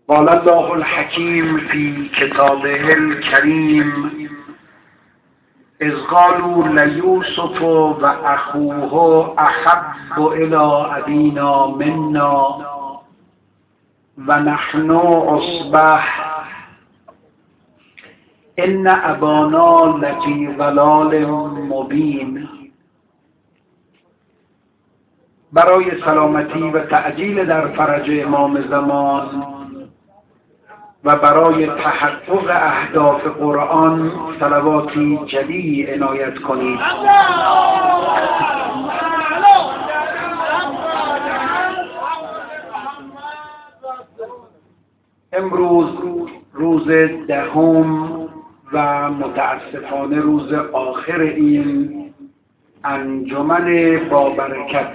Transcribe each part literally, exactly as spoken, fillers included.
قال الله الحكيم في كتابه الكريم اذ قالوا ليوسف واخوه احب الى ابينا منا ونحن عصبه ان ابانا لفی ضلال مبین. برای سلامتی و تعجیل در فرج امام زمان و برای تحقق اهداف قرآن صلواتی جلی عنایت کنید. امروز روز دهم و متاسفانه روز آخر این انجمن با برکت.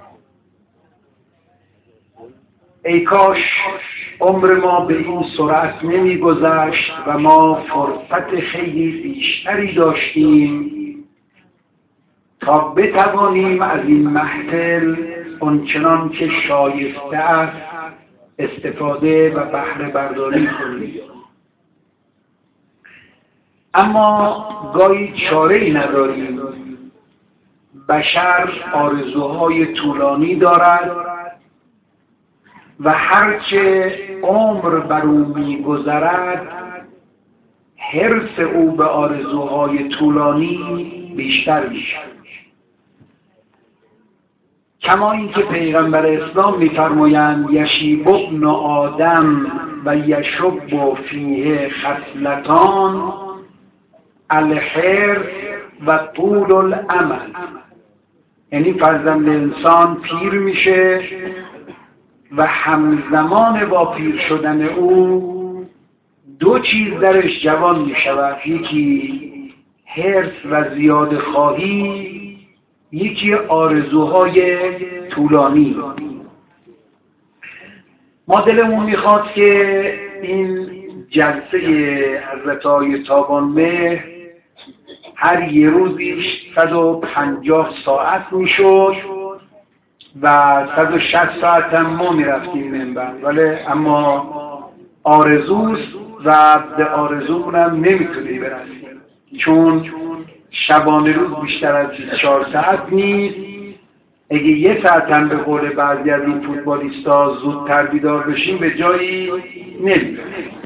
ای کاش عمر ما به این سرعت نمی گذشت و ما فرصت خیلی بیشتری داشتیم تا بتوانیم از این محفل آنچنان که شایسته است استفاده و بهره برداری کنیم. اما گاهی چاره‌ای نداریم. بشر آرزوهای طولانی دارد و هرچه عمر بر او می‌گذرد حرص او به آرزوهای طولانی بیشتر می‌شود. کما اینکه پیغمبر اسلام می‌فرمایند یشیب ابن آدم و یشب فیه خصلتان الحرص و طول الامل. یعنی فرزند انسان پیر میشه و همزمان با پیر شدن او دو چیز درش جوان می شود، یکی حرص و زیاده خواهی، یکی آرزوهای طولانی. ما دلمون میخواد که این جلسه حضرت آقای تابانمهر هر یه روزیش صد و پنجاه ساعت میشد و صد و شصت ساعت هم ما میرفتیم منبر، ولی اما آرزوست و به آرزومونم نمیتونی برسیم چون شبانه روز بیشتر از بیست و چهار ساعت نیست. اگه یه ساعت هم به قول بعضی از این فوتبالیستا زودتر بیدار بشیم به جایی نمیرسیم.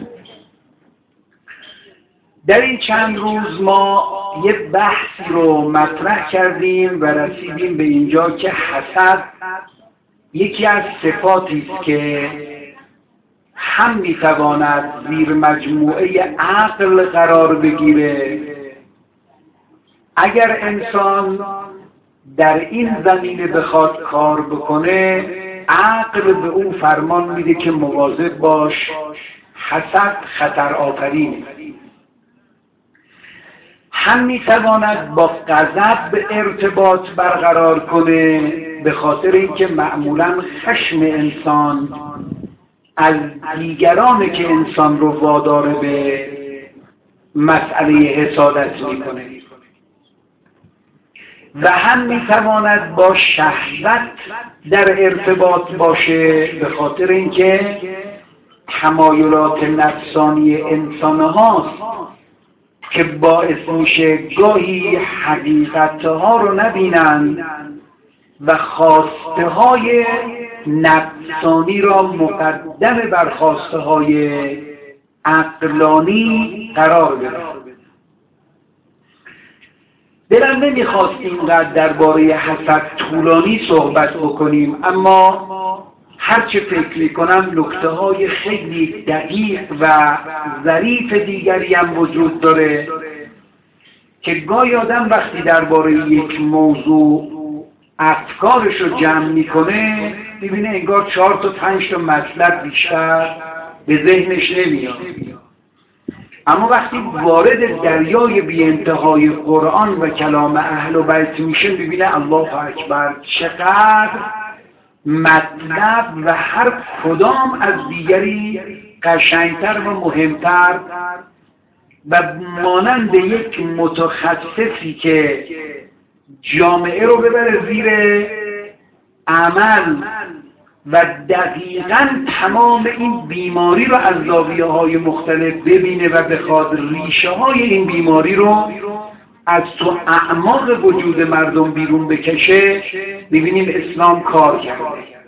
در این چند روز ما یه بحثی رو مطرح کردیم و رسیدیم به اینجا که حسد یکی از صفاتی است که هم میتواند زیر مجموعه عقل قرار بگیره. اگر انسان در این زمینه بخواد کار بکنه عقل به او فرمان میده که مواظب باش، حسد خطر آفرینه. هم میتواند با غضب ارتباط برقرار کنه، به خاطر اینکه معمولا خشم انسان از دیگرانه که انسان رو وادار به مسئله حسادت میکنه. و هم میتواند با شهوت در ارتباط باشه، به خاطر اینکه تمایلات نفسانی انسان هاست که باعث میشه گاهی حقیقتها رو نبینن و خواسته های نفسانی را مقدم بر خواسته های عقلانی قرار بدن. دلم نمیخواست اینقدر درباره حسد طولانی صحبت بکنیم، اما هرچه فکر میکنم نکته های خیلی دقیق و ظریف دیگری هم وجود داره که گاهی آدم وقتی درباره یک موضوع افکارش رو جمع میکنه میبینه انگار چهار تا پنج تا مطلب بیشتر به ذهنش نمیاد. اما وقتی وارد دریای بی انتهای قرآن و کلام اهل بیت میشه میبینه الله اکبر چقدر مطلب و هر کدام از دیگری قشنگتر و مهمتر و مانند یک متخصصی که جامعه رو ببره زیر عمل و دقیقاً تمام این بیماری رو از زاویه‌های مختلف ببینه و بخواد ریشه های این بیماری رو از تو اعماق وجود مردم بیرون بکشه، ببینیم اسلام کار کرده.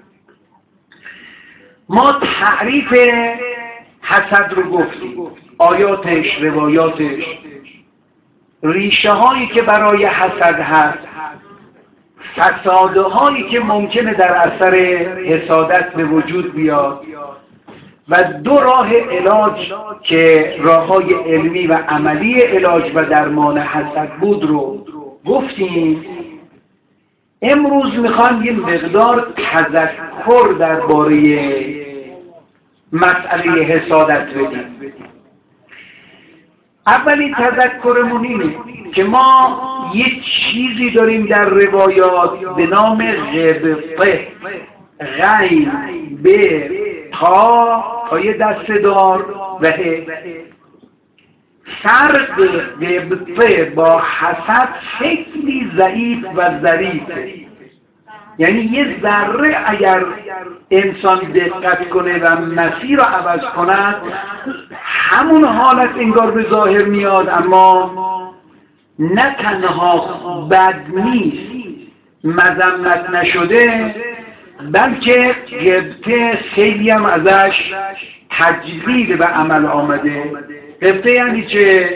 ما تعریف حسد رو گفتیم، آیاتش، روایاتش، ریشه هایی که برای حسد هست، فسادهایی که ممکنه در اثر حسادت به وجود بیاد و دو راه علاج که راههای علمی و عملی علاج و درمان حسد بود رو گفتیم. امروز میخوام یه مقدار تذکر درباره مسئله حسادت بدیم. اولین تذکرمون اینه که ما یه چیزی داریم در روایات به نام غبطه، غین به تا تا یه دست دار و ه. فرق غبطه با حسد خیلی ضعیف و ظریفه. یعنی یه ذره اگر انسان دقت کنه و مسیر رو عوض کند، همون حالت انگار به ظاهر میاد، اما نه تنها بد نیست، مذمت نشده، بلکه غبطه خیلی هم ازش تجلیل به عمل آمده. غبطه یعنی چه؟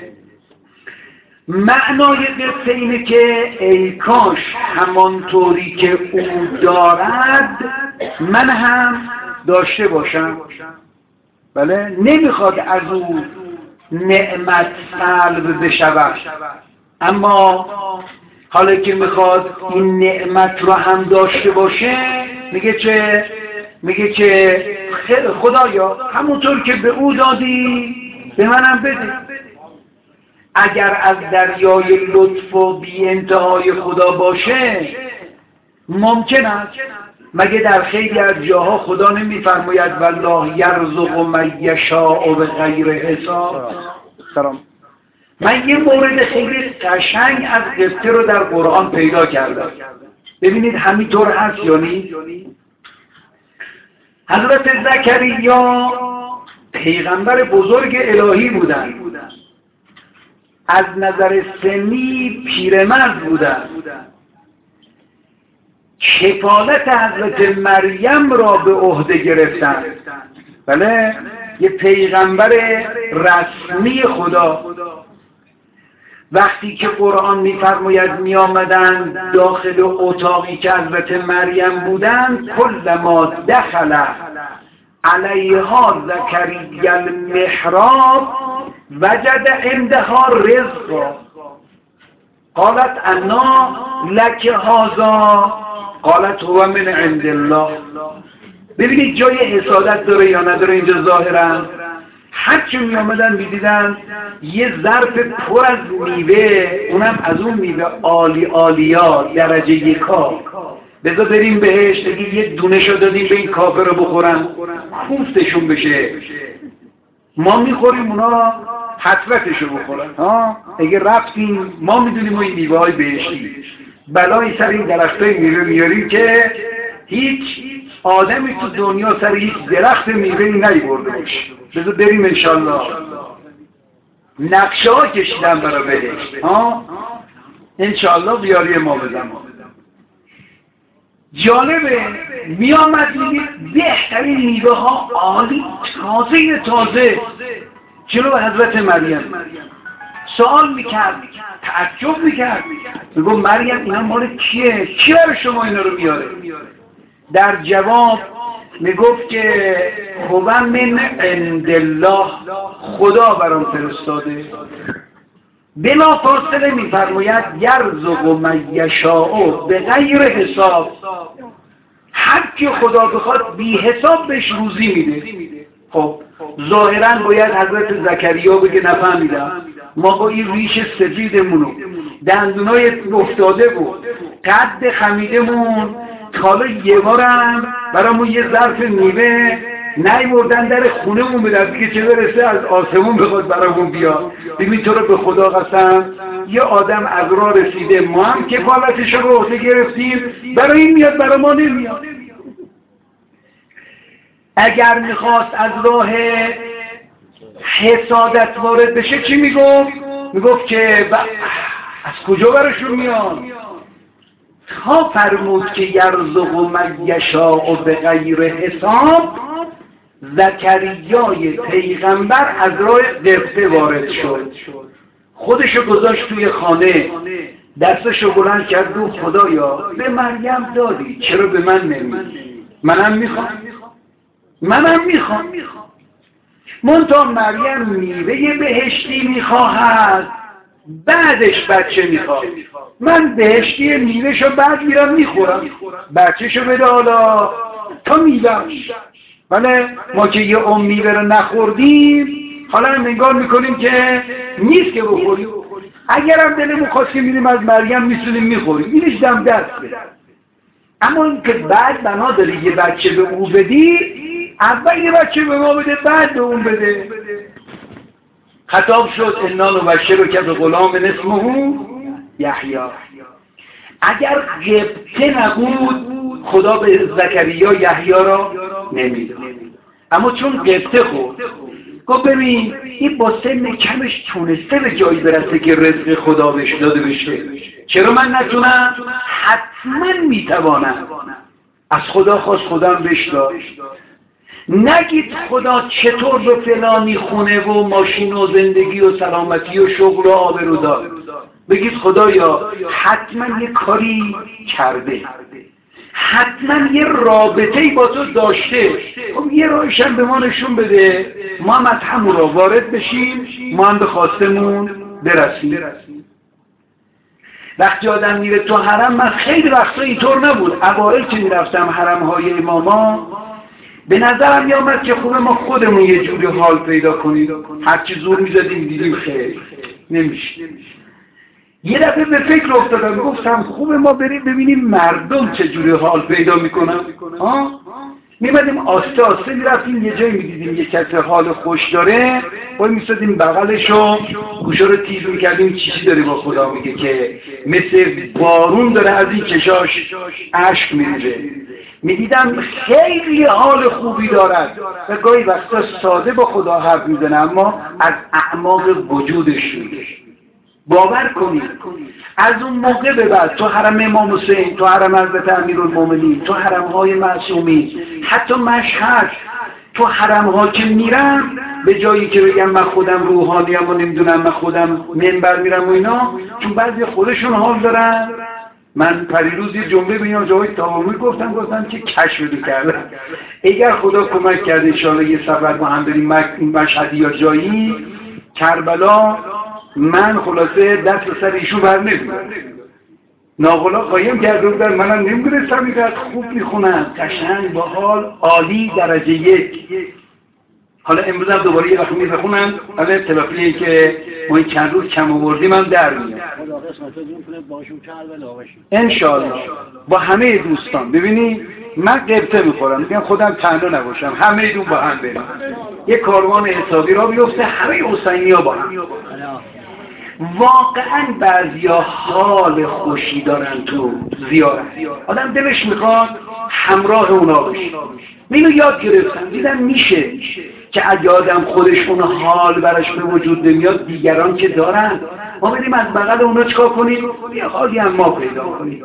معنای قصه اینه که ای کاش همانطوری که او دارد من هم داشته باشم. بله، نمیخواد از او نعمت سلب بشود، اما حالا که میخواد این نعمت رو هم داشته باشه، میگه چه؟ میگه که خدایا همونطور که به او دادی به منم بده. اگر از دریای لطف و بی انتهای خدا باشه ممکن است، مگه در خیلی از جاها خدا نمیفرماید والله یرزق من یشاء بغیر حساب؟ سلام. من یه مورد خیلی قشنگ از قصه رو در قرآن پیدا کردم، ببینید همینطور هست یا نی؟ حضرت زکریا پیغمبر بزرگ الهی بودن، از نظر سنی پیرمرد بودن، کفالت حضرت مریم را به عهده گرفتن. بله، یه پیغمبر رسمی خدا. وقتی که قرآن می‌فرماید می آمدن داخل اتاقی که حضرت مریم بودن، کلما دخل علیها زکریا المحراب وجد عندها رزقا قالت انا لک هذا قالت هو من عند الله. ببینید جای حسادت داره یا نداره اینجا ظاهرا. هرچی می آمدن می دیدن یه ظرف پر از میوه، اونم از اون میوه عالی عالیا درجه یکا، بذار بریم بهش بگید یه دونه شو دادیم به این کافر رو بخورن کوفتشون بشه، ما میخوریم اونا حسرتشو بخورن. ها اگه رفتیم ما میدونیم این میوه های بهشتی، بلایی سر این درختای میوه میاریم که هیچ آدمی تو دنیا سر هیچ درخت میوهی نیورده باشه. بذار بریم انشالله. نقشه ها کشیدن برای بهشت، ها انشالله بیاری ما بزن. جالبه می آمد میدید بهترین میوه ها عالی تازه تازه جلو حضرت مریم. سوال میکرد، تعجب میکرد، میگو مریم اینا مال کیه؟ کی برای شما اینا رو میاره؟ در جواب میگفت که هو من عند الله، خدا برام فرستاده. بلا فاصله میفرماید یرزق من یشاء به غیر حساب، هر کی خدا بخواد بی حساب بهش روزی میده. خب ظاهرا باید حضرت زکریا بگه نفهمیدم، ما با این ریش سفیدمونو دندونای افتاده بود قد خمیدمون حالا یه بارم برامون یه ظرف میوه نیوردن در خونهمون به دست که چه برسه از آسمون بخواد برامون بیاد. ببین تو رو به خدا قسم یه آدم از راه رسیده، ما هم کفالتش رو به عهده گرفتیم، برای این میاد برای ما نمیاد. اگر میخواست از راه حسادت وارد بشه چی میگفت؟ میگفت که ب... از کجا برشون میاد؟ تا فرمود که یرزق من یشاء بغیر حساب، زکریای پیغمبر از راه قبطه وارد شد، خودشو گذاشت توی خانه، دستشو بلند کرد رو خدایا به مریم دادی چرا به من نمیدی؟ منم میخوام منم میخوام منتها مریم میوه بهشتی میخواهد، بعدش بچه میخواد. من بهشتی میوهشو بعد میرم میخورم، بچهشو بده حالا تا میوهش. ولی ما که یه ام میوه رو نخوردیم حالا انگار میکنیم که نیست که بخوریم. اگرم دلمون خواست که میریم از مریم میسونیم میخوریم، اینش دم دسته. اما این که بعد بنا داری یه بچه به او بدی، اول یه بچه به ما بده بعد به اون بده. خطاب شد انا نبشرک بغلام اسمه یحیی. اگر قبطه نبود خدا به زکریا یحیی را نمیداد، اما چون قبطه خود گفت ببین این با سن کمش تونسته به جایی برسه که رزق خدا بهش داده بشه، چرا من نتونم؟ حتما میتوانم. از خدا خواست خدا هم بهش داد. نگید خدا چطور به فلانی خونه و ماشین و زندگی و سلامتی و شغل و آبرو داد، بگید خدایا حتما یه کاری کرده، حتما یه رابطه‌ای با تو داشته. خب یه راهش هم به ما نشون بده، ما هم از همون راه وارد بشیم، ما هم به خواستمون برسیم. وقتی آدم میره تو حرم، من خیلی وقتا اینطور نبود، اوایل که میرفتم حرم‌های اماما به نظرم میامد که خوبه ما خودمون یه جوری حال پیدا کنیم، هرچی زور میزدیم دیدیم خیر نمیشه. یه دفعه به فکر افتادم، گفتم خوبه ما بریم ببینیم مردم چه جوری حال پیدا میکنن. ها میمدیم آسته آسته میرفتیم یه جایی میدیدیم یه کسی حال خوش داره، وای میستادیم بغلشو گوشا رو تیز میکردیم چیزی داره با خدا میگه که مثل بارون داره از این چشاش اشک میریزه. میدیدم خیلی حال خوبی دارد و گاهی وقتا ساده با خدا حرف میزنه اما از اعماق وجودش میگه. باور کنید از اون موقع به بعد تو حرم امام حسین، تو حرم حضرت امیرالمومنین، تو حرم‌های معصومین، حتی مشهد، تو حرم‌ها که میرم به جایی که بگم من خودم روحانیم و نمیدونم من خودم منبر میرم و اینا، چون بعضی خودشون حال دارن. من پریروز یه جمله به اینا جای تمامی گفتم گفتم که کشف کردم. اگر خدا کمک کرده انشاءالله یه سفر با هم بریم مشهدی یا جایی کربلا، من خلاصه دست به سر ایشون بر نمیدارم. ناقلا قایم کرده بودن، منم نمیدونستم اینقدر خوب میخونم، قشنگ باحال عالی درجه یک. حالا امروز هم دوباره یه وقت میخونم، حالا تلافی که ما این چند روز کم آوردیم هم در میاد انشاءالله با همه دوستان. ببینید من قبطه میخورم، میگم خودم تنها نباشم، همه دون با هم بریم، یه کاروان حسابی را بیفته همه حسینی ها با هم. واقعا بعضیا حال خوشی دارن تو زیارت، آدم دلش میخواد همراه اونا بشه. اینو یاد گرفتم، دیدم میشه که اگه آدم خودش اون حال براش به وجود نمیاد، دیگران که دارن، ما بریم از بغل اونا چکار کنیم؟ یه حالی هم ما پیدا کنیم.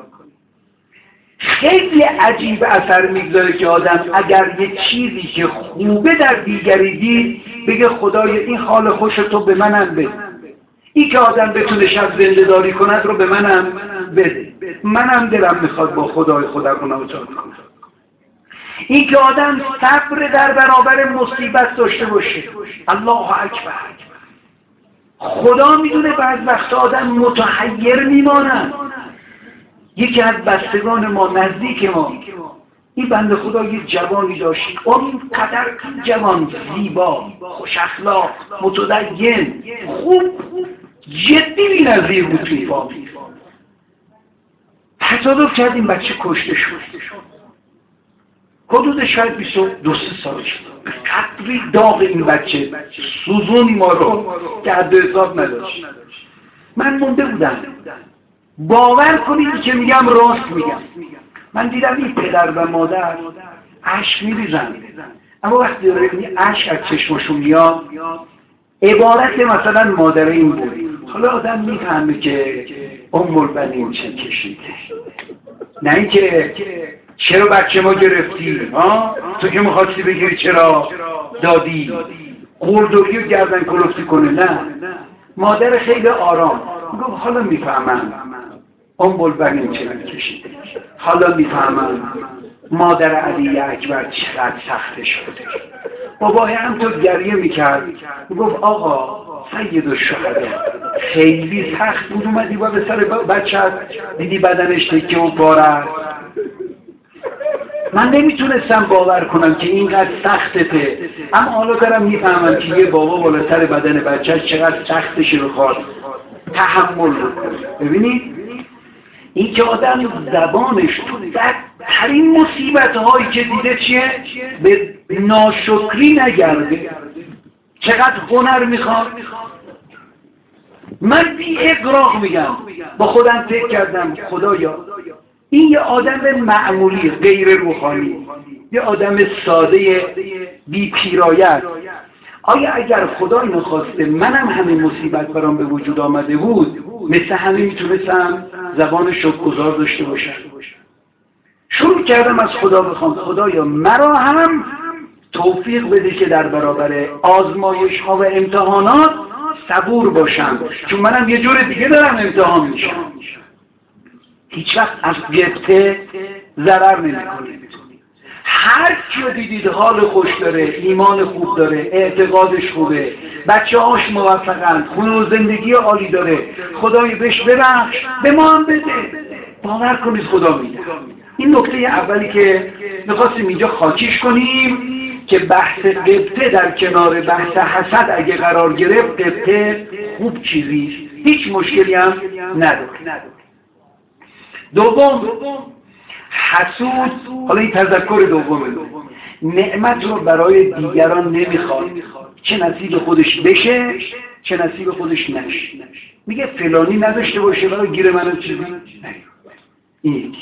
خیلی عجیب اثر میگذاره که آدم اگر یه چیزی که خوبه در دیگری دید بگه خدای این حال خوش تو به منم بده، این که آدم بتونه شب زنده داری کند رو به منم بده، منم دلم میخواد با خدای خودم مناجات کنم. این که آدم صبر در برابر مصیبت داشته باشه. الله اکبر. خدا میدونه بعض وقت آدم متحیر میمانند. یکی از بستگان ما نزدیک ما این بنده خدا یه جوانی داشت، اون قدر جوان زیبا، خوش اخلاق، متدین، خوب، جدی بی نظیر بود توی فامیل. تصادف کردیم بچه کشته شد، حدود شاید بیست و دو سالش بود. قدری داغ این بچه سوزونی ما رو که حد حساب نداشت. من مونده بودم، باور کنید که میگم راست میگم، من دیدم این پدر و مادر اشک میریزن، اما وقتی داره این اشک از چشمشون میاد، عبارت مثلا مادر این بود. حالا آدم میفهمه که ام البنین چه کشیده، نه اینکه چرا بچه ما گرفتی، ها تو که میخواستی بگیری چرا دادی، قردوری و گردن کلفتی کنه. نه، مادر خیلی آرام گفت حالا میفهمم ام البنین چه کشیده، حالا میفهمم مادر علی اکبر چقدر سخته شده. بابای هم تو گریه میکرد، گفت آقا سید الشهدا خیلی سخت بود، اومدی با به سر بچه‌ت دیدی بدنش تکه و پاره. من نمیتونستم باور کنم که اینقدر سختته، اما حالا دارم میفهمم که یه بابا بالا سر بدن بچه‌ش چقدر سختشه رو خواهد تحمل رو. ببینید این که آدم زبانش تو بدترین مصیبت هایی که دیده چیه؟ به ناشکری نگرده. چقدر هنر میخواد. من بی اغراق میگم، با خودم فکر کردم خدایا این یه آدم معمولی غیر روحانی، یه آدم ساده بی پیرایت، آیا اگر خدا اینو خواسته منم همین مصیبت برام به وجود آمده بود مثل همین میتونستم زبان شکرگزار داشته باشم؟ شروع کردم از خدا بخوام خدایا مرا هم توفیق بده که در برابر آزمایش ها و امتحانات صبور باشم، چون منم یه جور دیگه دارم امتحان میشم. هیچ وقت از گفته ضرر نمیکنید. هر کیو دیدید حال خوش داره، ایمان خوب داره، اعتقادش خوبه، بچه هاش موفقند، خونه و زندگی عالی داره، خدای بهش ببخش، به ما هم بده، باور کنید خدا میده. این نکته اولی که میخواستیم اینجا خاکیش کنیم که بحث قبطه در کنار بحث حسد اگه قرار گرفت، قبطه خوب چیزیست، هیچ مشکلی هم نداره. دوم، حسود، حالا این تذکر دومه، نعمت رو برای دیگران نمیخواد، چه نصیب خودش بشه چه نصیب خودش نشه. میگه فلانی نداشته باشه برای گیر منو چیزی نه. این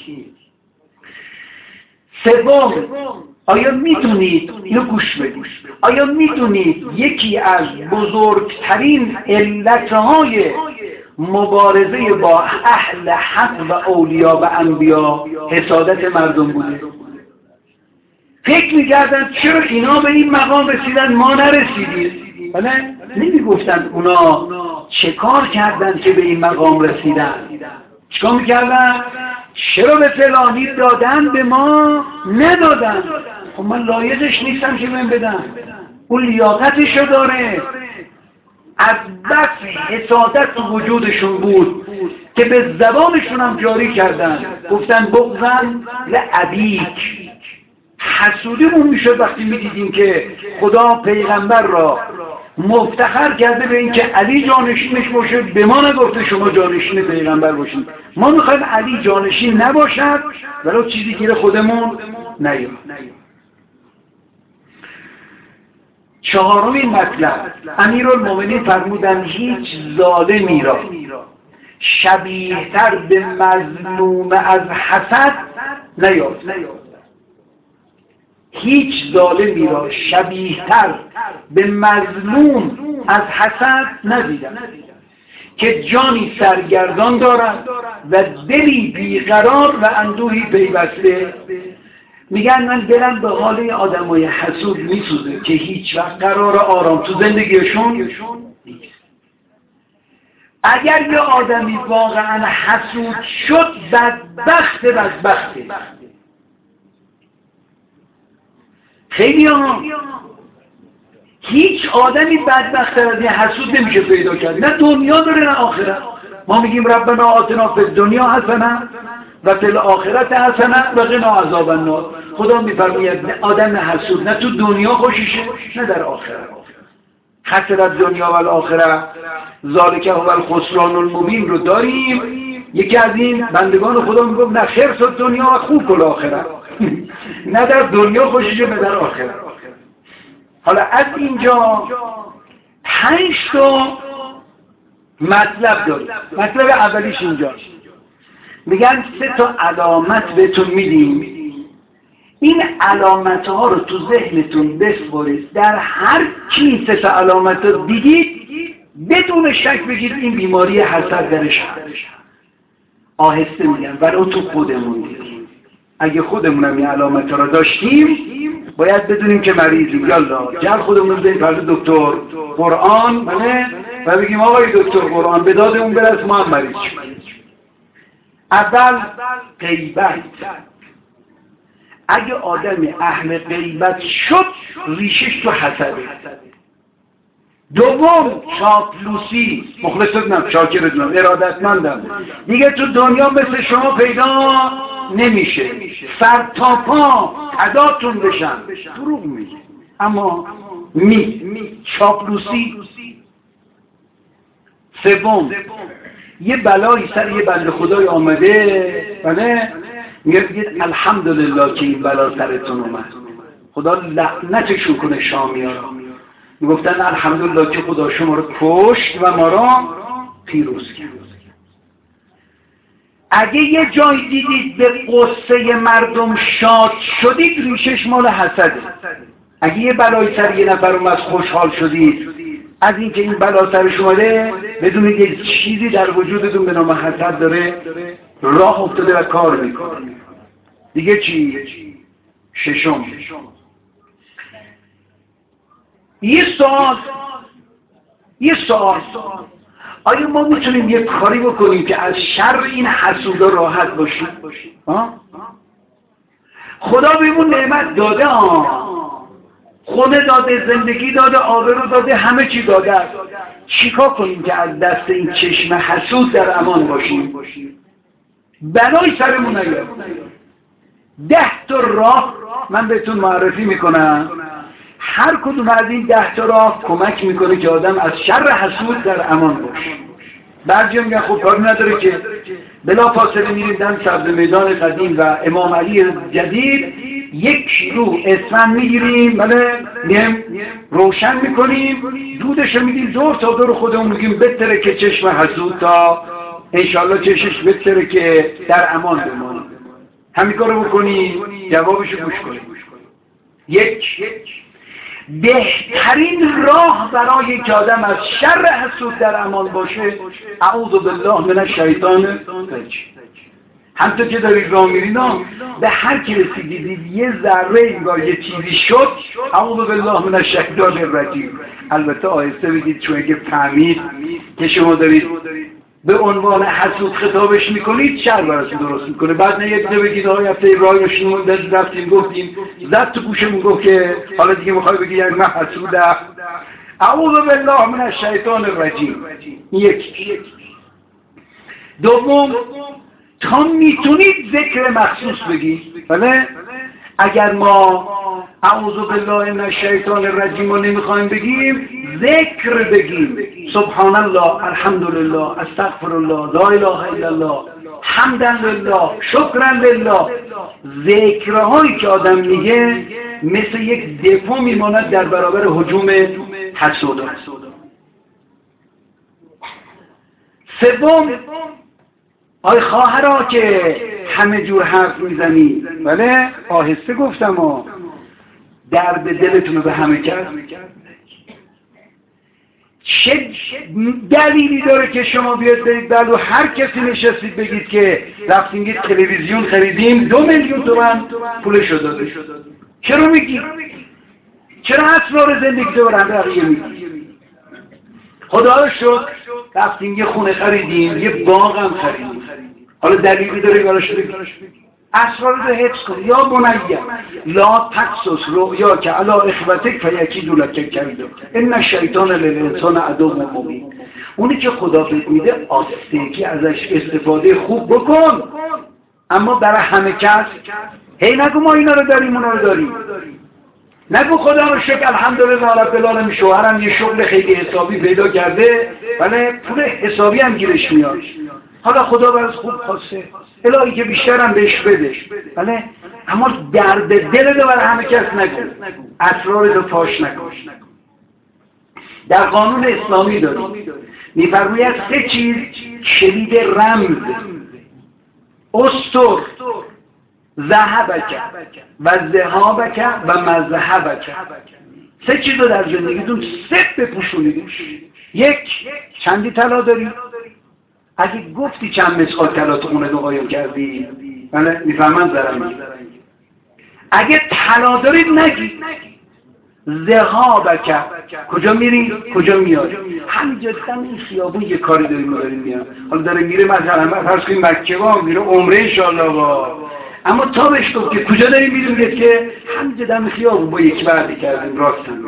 سوم، آیا میدونید، اینو گوش بدید، آیا میدونید یکی از بزرگترین علتهای مبارزه با اهل حق و اولیاء و انبیا حسادت مردم بوده؟ فکر میکردن چرا اینا به این مقام رسیدن ما نرسیدیم؟ بله؟ نمیگفتن اونا چه کار کردن که به این مقام رسیدن؟ چیکار میکردن؟ چرا به فلانی دادن به ما ندادن؟ خب من لایقش نیستم که من بدم، اون لیاقتشو داره. از بس حسادت تو وجودشون بود که به زبانشون هم جاری کردن، گفتن بغضن لعبیک. حسودیمون میشد وقتی میدیدیم که خدا پیغمبر را مفتخر کرده به این که علی جانشینش باشه، به ما نگفته شما جانشین پیغمبر باشید. ما میخوایم علی جانشین نباشد ولی چیزی که خودمون نیاد. چهارمین مطلب، امیرالمومنین فرمودن هیچ ظالمی را شبیه‌تر به مظلوم از حسد نیافت. هیچ ظالمی را شبیه‌تر به مظلوم از حسد ندیدم که جانی سرگردان دارد و دلی بیقرار و اندوهی پیوسته. میگن من دلم به حال آدمای حسود میسوزه که هیچ وقت قرار آرام تو زندگیشون نیست. اگر یه آدمی واقعا حسود شد بدبخت بدبخته. خیلی ها هیچ آدمی بدبخت از این حسود نمیشه پیدا کرد، نه دنیا داره نه آخرت. ما میگیم ربنا آتنا فی الدنیا حسنه و فی الاخرت حسنه و قنا عذاب النار. خدا میفرماید آدم حسود نه تو دنیا خوشیشه نه در آخرت. خسرت دنیا و الاخره ذالک هو الخسران المبین رو داریم. یکی از این بندگان خدا میگفت نه خرس دنیا و خوب الاخره، نه در دنیا خوشیشه نه در آخرت. حالا از اینجا پنج تا مطلب داریم. مطلب اولیش اینجاست، میگن سه تا علامت بهتون میدیم این علامت ها رو تو ذهنتون بسپارید، در هر کی سه تا علامت رو دیدید بدون شک بگید این بیماری حسد درش هست. آهسته میگم ولو تو خودمون دیدیم، اگه خودمونم این علامت ها رو داشتیم باید بدونیم که مریضیم. یالا جل خودمون بزنیم فرد دکتر قرآن بله و بگیم آقای دکتر قرآن به دادمون برس ما هم مریض شد. اول غیبت. اگه آدم اهل غیبت شد ریشش تو حسده. دوم چاپلوسی. مخلصتونم، شاکرتونم، ارادتمندم، دیگه تو دنیا مثل شما پیدا نمیشه، سر تا پا عداتون بشن. دروغ میگه اما می چاپلوسی. سوم یه بلایی سر یه بنده خدای آمده بله میگه الحمدلله که این بلا سرتون اومد، خدا لعنتشون کنه شامیا رو. میگفتن الحمدلله که خدا شما رو کشت و ما را پیروز کرد. اگه یه جای دیدید به قصه مردم شاد شدید ریشش مال حسده. اگه یه بلای سر یه نفر اومد خوشحال شدید از اینکه این بلا سرش اومده بدونید یه چیزی در وجودتون به نام حسد داره راه افتاده و کار میکنه. دیگه چی؟ ششم یه سوال یه سوال آیا ما میتونیم یه کاری بکنیم که از شر این حسودا راحت باشیم؟ خدا بهمون نعمت داده ها، خونه داده، زندگی داده، آبرو داده، همه چی داده است. چیکار کنیم که از دست این چشم حسود در امان باشیم؟ بلای سرمون نیاد. ده تا راه من بهتون معرفی میکنم، هر کدوم از این ده تا راه کمک میکنه که آدم از شر حسود در امان باشه. بعضی میگن خب کاری نداره که بلا فاصله میریم در سبز میدان قدیم و امام علی جدید یک کیلو اسفند میگیریم بله میگیم روشن میکنیم دودشو میدیم دور تا دور خودمون میگیم بتره که چشم حسود تا انشالله چشش بتره که در امان بمانیم. همین کارو بکنیم جوابشو گوش کنیم. یک بهترین راه برای که آدم از شر حسود در امان باشه اعوذ بالله من الشیطان الرجیم. همطور که دارید راه میرین به هر کی رسیدید یه ذره انگار یه چیزی شد اعوذ بالله من الشیطان الرجیم. البته آهسته بگید چون اگه فهمید که شما دارید به عنوان حسود خطابش میکنید شر براتون درست میکنه. بعد نه یه دیگه بگید آقای هفته رایشون رفتیم گفتیم زد تو گوشمون گفت که حالا دیگه میخوای بگی یعنی من حسودم. اعوذ بالله من الشیطان الرجیم. یک. دوم تا میتونید ذکر مخصوص بگید بله. اگر ما اعوذ بالله من الشیطان الرجیم رو نمیخوایم بگیم ذکر بگیم سبحان الله الحمدلله استغفرالله لا اله الا الله حمدا لله شکرا لله. ذکرهایی که آدم میگه مثل یک دفاع میماند در برابر هجوم حسودا. سوم آی خواهرها که همه جور حرف میزنی بله آهسته گفتم ها درد دلتون رو به همه کرد. چه دلیلی داره که شما بیاد برید بلو هر کسی نشستید بگید که رفتیم یه تلویزیون خریدیم دو میلیون تومن پولش رو داده. چرا میگی؟ چرا اسرار زندگی تو برند بقیه میگی؟ خدا رو شکر رفتیم یه خونه خریدیم یه باغ هم خریدیم. حالا دلیلی داره براش بگی؟ اسرار رو حفظ کن. یا بنیه لا تقصص رؤیا که علا اخوتک فیکیدوا لک کیدا ان الشیطان للانسان عدو مبین. اونی که خدا بهت میده آستگی ازش استفاده خوب بکن، اما برای همه کس هی نگو ما اینا رو داریم اونا رو داریم. نگو خدا رو شکر الحمدلله رب العالمین شوهرم یه شغل خیلی حسابی پیدا کرده بله پول حسابی هم گیرش میاد، حالا خدا براش خوب خواسته الهی که بیشترم بهش بده بله. اما درد دل رو برای همه کس نگو، اسرار رو فاش نکن. در قانون اسلامی داریم میفرماید سه چیز کلید رمز استر ذهبک و ذهابک و مذهبک. سه چیز رو در زندگیتون سه بپوشونید. یک، چندی طلا داری؟ اگه گفتی چند مسقال طلا تو خونه تو قایم کردی، بله میفهمن ضرر میگی. اگه طلا دارید نگید. ذهابک، کجا میری کجا میاری؟ همینجا دم این خیابون یه کاری داریم داریم میاد. حالا داره میره مثلا فرض کنیم مکه با میره عمره ان شاء الله با، اما تا بهش گفت که کجا داریم میریم میگه که همینجا دم خیابون با یکی وعده کردیم راستن.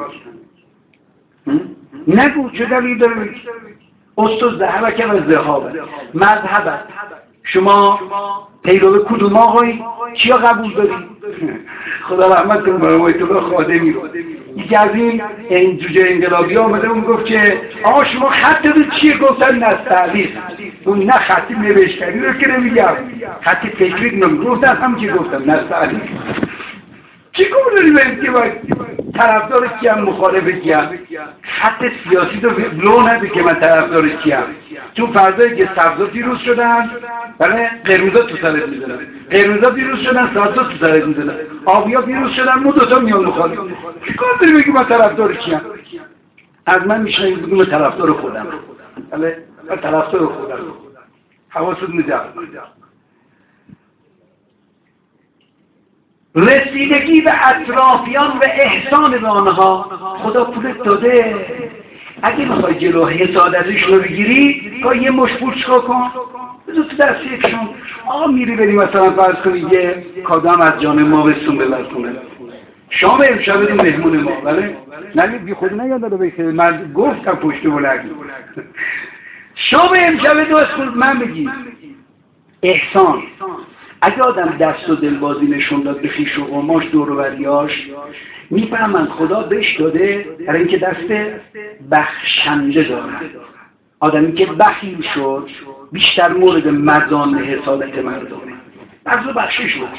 نگو چه دلیل داره میگی؟ استاد ذهبک و ذهابک. مذهبک، شما پیرو کدوم آقایی؟ چیا قبول داری؟ خدا رحمت کنه برای آیت الله خادمی رو. یکی از این این جوجه انقلابی آمده اون گفت که آقا شما خط رو چیه؟ گفتن نستعلیق. اون نه خطی نوشتنی رو که نمیگم، خطی فکری نمیگم، گفتن هم که گفتم نستعلیق. چی کار داری به این که باید طرفدار کیم مخالف کیم؟ خط سیاسی رو بلو نده که من طرفدار کیم. چون فرضایی که سبزا پیروز شدن، بله قرمزا تو سرت میزنن، قرمزا پیروز شدن سبزا تو سرت میزنن، آبیا پیروز شدن ما دوتا میان مخالف. چی کار داری بگی من طرفدار کیم؟ از من میشه بگم من طرفدار خودم، بله من طرفدار خودم. حواست میاد. رسیدگی به اطرافیان و احسان به آنها. خدا پولت داده، اگه میخوای جلو حسادتش رو بگیری که یه مش پول چکا کن بذار تو دست یکشون. آقا میری بری مثلا فرض کنی یه کادم از جان ما بستون ببر کنه شام امشب بدیم مهمون ما، بله نگید بی خود نیاد داره بشه من گفتم پشت بلگی شام امشب دو اسکول من بگی احسان. اگه آدم دست و دلبازی نشون داد به خویش و قماش دور و بریاش، میفهمن خدا بهش داده برای اینکه دست بخشنده داره. آدمی که بخیل شد بیشتر مورد مزان حسادت مردمه. بخش بخشش بود.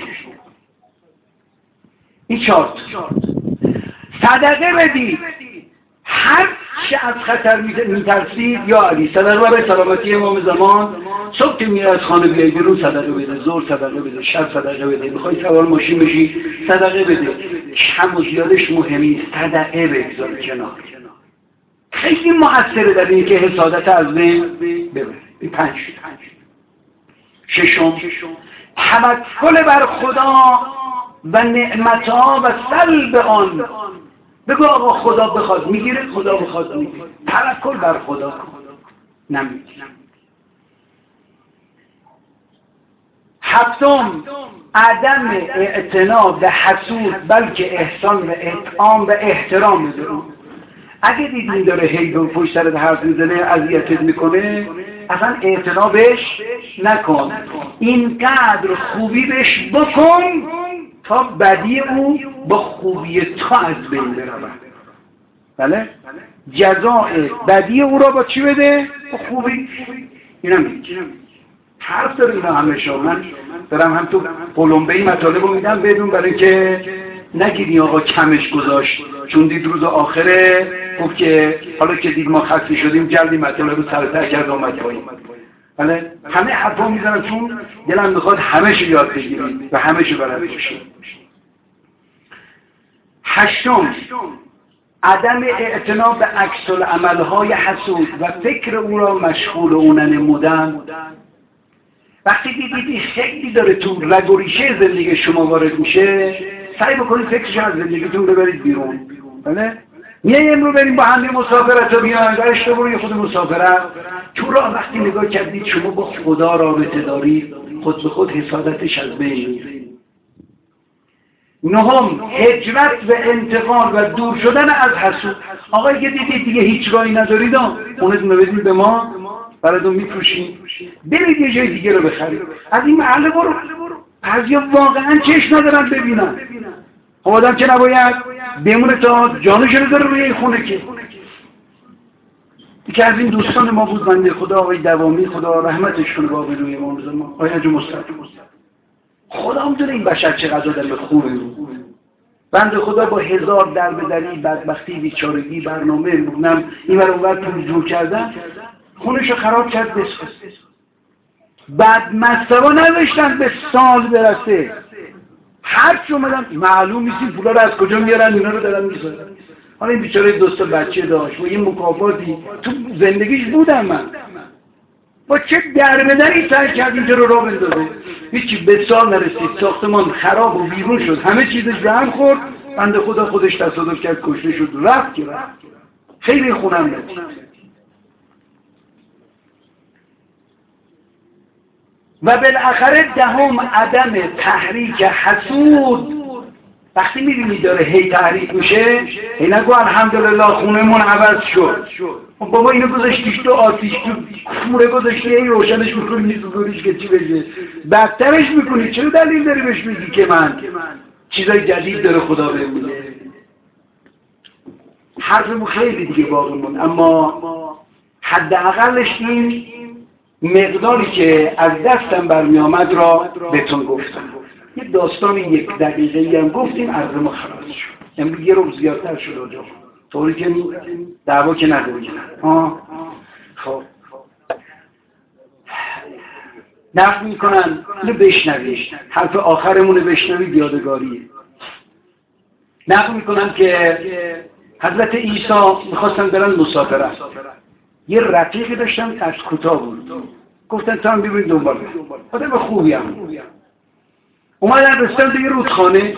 این چارت صدقه بدید. هر چه از خطر میترسید یا علی صدقه برای سلامتی امام زمان. صبح که میره از خانه بیایی بیرون صدقه بده، ظهر صدقه بده، شب صدقه بده، میخوای سوار ماشین بشی صدقه بده. کم و زیادش مهمی، صدقه بگذار کنار. خیلی مؤثره در این که حسادت از بین ببره. این پنج. ششم توکل بر خدا و نعمتها و سلب آن. بگو آقا خدا بخواد میگیره، خدا بخواد میگیره. توکل بر خدا کن، نمیگیره. هفتم عدم اعتنا به حسود، بلکه احسان و اطعام و احترام بده. اگه دیدین داره هی دون پشت سرت حرف میزنه اذیتت میکنه، اصلا اعتنا بهش نکن. اینقدر خوبی بهش بکن تا بدی او با خوبی تو از بین برود. بله؟ جزای بدی او را با چی بده؟ با خوبی. اینم میگه حرف داره اینا همه شما. من دارم هم تو قلمبه‌ای مطالب رو میدم بدون برای که نگیری آقا کمش گذاشت چون دید روز آخره گفت که حالا که دید ما خسته شدیم جلدی مطالب رو سرتر کرد آمد پایین. بله همه حرفا میزنم چون دلم میخواد همه شو یاد بگیرید و همه شو بلد باشید. هشتم عدم اعتنا به عکس العمل‌های حسود و فکر او را مشغول او ننمودن. وقتی دیدید خیلی داره تو رگ و ریشه زندگی شما وارد میشه، سعی بکنید فکرش از زندگیتون ببرید بیرون. بله؟ میای امرو بریم با هم مسافرت رو بیان درش تو برو خود مسافرت تو راه وقتی نگاه کردید شما با خدا رابطه دارید، خود به خود حسادتش از بین میره. نهم هجرت و انتقال و دور شدن از حسود. آقا که دیدید دیگه هیچ راهی ندارید اونتون رو بدید به ما براتون میفروشیم، برید یه جای دیگه رو بخرید، از این محله برو. بعضیا واقعا چشم ندارن ببینن. خب آدم که نباید بمونه تا جانش رو داره روی این خونه. که یکی از این دوستان ما بود بنده خدا آقای دوامی، خدا رحمتش کنه با روی امام زمان، آقای حاج مصطفی. خدا هم دونه این بشر چقدر دل خوبه. بنده خدا با هزار دربدری، بدبختی، بیچارگی، برنامه بودنم این ور اون ور پول جور کردن، خونشو خراب کرد. بسخست بعد مصطبا نداشتن به سال برسه. هر چی اومدن معلوم نیست این پولا رو از کجا میارن اینا رو دارن میذارن. حالا این بیچاره دوست بچه داشت و این مکافاتی تو زندگیش بودم من با چه دربدری سعی کرد اینجا رو راه بندازه. هیچی به سال نرسید، ساختمان خراب و بیرون شد، همه چیزش به هم خورد، بنده خدا خودش تصادف کرد کشته شد، رفت که رفت. خیلی خونم نتید و بالاخره دهم عدم تحریک حسود. وقتی میبینی داره هی تحریک میشه هی نگو الحمدلله خونمون عوض شد، بابا اینو گذاشتیش تو آتیش تو کوره گذاشتی هی روشنش میکنی میسوزونیش که چی بشه، بدترش میکنی. چرا دلیل داری بهش میگی که من چیزای جدید داره خدا بهم میده؟ حرفمون خیلی دیگه باقی موند، اما حداقلش این مقداری که از دستم برمی آمد را بهتون گفتم. یه داستان یک دقیقه‌ای هم گفتیم، عرض ما خلاص شد. امروز یه روز زیادتر شد آجا، طوری که دعوا که نداریم. ها خب نقل میکنن اینو بشنوید، حرف آخرمون رو بشنوید، یادگاریه. نقل میکنن که حضرت عیسی میخواستن برن مسافرت، یه رفیقی داشتن از کوتاه بود، گفتن تا هم بیبرید دنبال آدم خوبی هم اومدن رسیدن به یه رودخانه.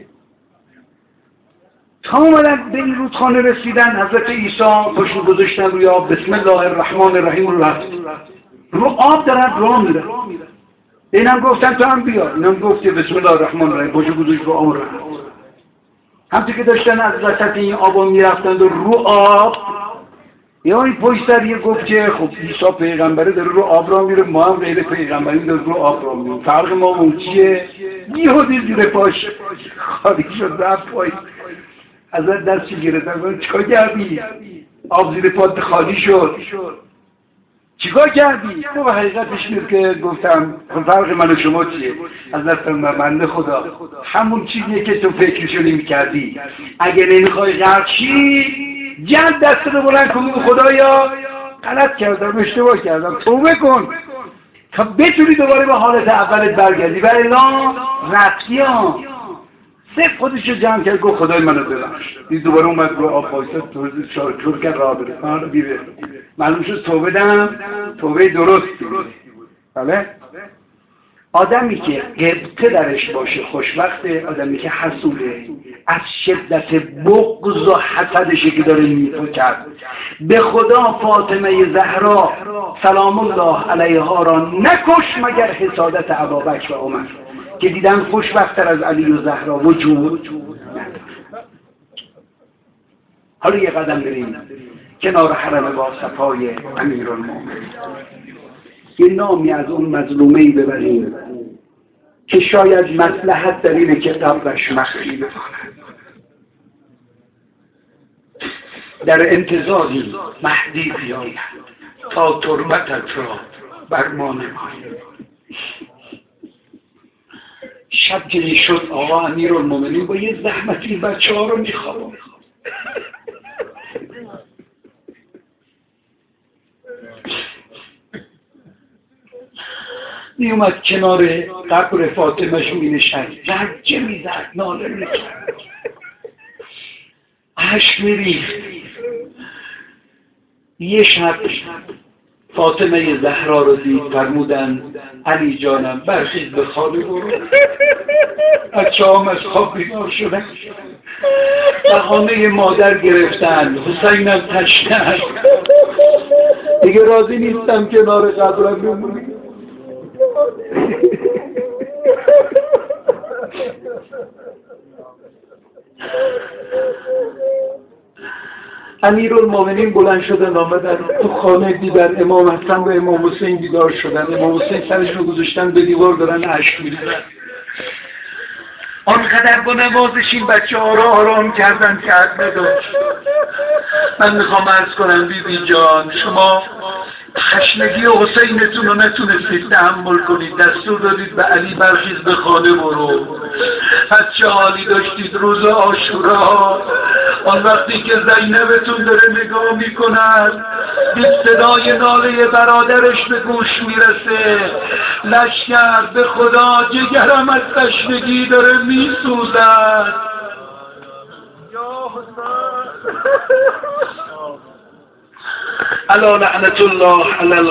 تا اومدن به این رودخانه رسیدن حضرت عیسی پاشون گذاشتن روی آب، بسم الله الرحمن الرحیم رو رفت رو آب دارن راه میرن. اینم گفتن تو هم بیا، اینم گفت بسم الله الرحمن الرحیم پاشو گذاشت رو آب رفت. همچه که داشتن از وسط این آب میرفتن و رو آب یا این پشت سر یه گفت که خب عیسی پیغمبره داره رو آب را میره، ما هم غیر پیغمبری داره رو آب را میره، فرق ما اون چیه؟ یهودی زیر پاش خالی شد رفت پای ازت دستی گرفتن. چیکار کردی؟ آب زیر پات خالی شد، چیکار کردی؟ تو به حقیقتش نیست که گفتم فرق من و شما چیه؟ از دستم بنده خدا همون چیزیه که تو فکرشو نمی‌کردی. اگه نمیخوای غرق شی جلد دست رو بلند کن به خدایا غلط کردم، اشتباه کردم، توبه کن تا بتونی دوباره به حالت اولت برگردی. و الا رفتی ها صرف خودش رو جمع کرد گفت خدای منو ببخش. این دوباره اومد رو آب وایساد توضیح چور کرد راه بره من بیره. معلوم شد توبه دم توبه درستی بود. بله آدمی که غبطه درش باشه خوشبخته، آدمی که حسوده از شدت بغض و حسدشی که داره میفکرد. به خدا فاطمه زهرا سلام الله علیها را نکش مگر حسادت ابابکر و عمر که دیدن خوشبخت‌تر از علی و زهرا وجود نداره. حالا یه قدم بریم کنار حرم با صفای امیرالمومنین، یه نامی از اون مظلومه‌ای ببریم که شاید مصلحت در اینه که قبرش مخفی بماند. در انتظاری مهدی بیاید تا تربتت را بر ما نماید. شب که شد آقا امیرالمومنین با یه زحمتی بچه ها رو میخواب می اومد کنار قبر فاطمه‌ش می نشست، زجه می زد، ناله می کرد، اشک می ریخت. یه شب فاطمه زهرا رو دید، فرمودن علی جانم برخیز به خواب برو. بچه هم از خواب بیدار شدن، بهانه مادر گرفتن، حسینم تشنه دیگه راضی نیستم کنار قبرم بمونی. امیرالمومنین بلند شدن آمدن تو خانه، دیدن امام حسن و امام حسین بیدار شدن. امام حسین سرش رو گذاشتن به دیوار دارن اشک میریزن. آنقدر با نوازش این بچه ها را آرام کردن که حد نداشت. من میخوام عرض کنم بیبی جان شما تشنگی حسینتون رو نتونستید تحمل کنید، دستور دادید به علی برخیز به خانه برو. از چه حالی داشتید روز عاشورا آن وقتی که زینبتون داره نگاه میکند، دید صدای ناله برادرش به گوش میرسه. لشکر به خدا جگرم از تشنگی داره میسوزد. یا حسین علی لعنت الله علی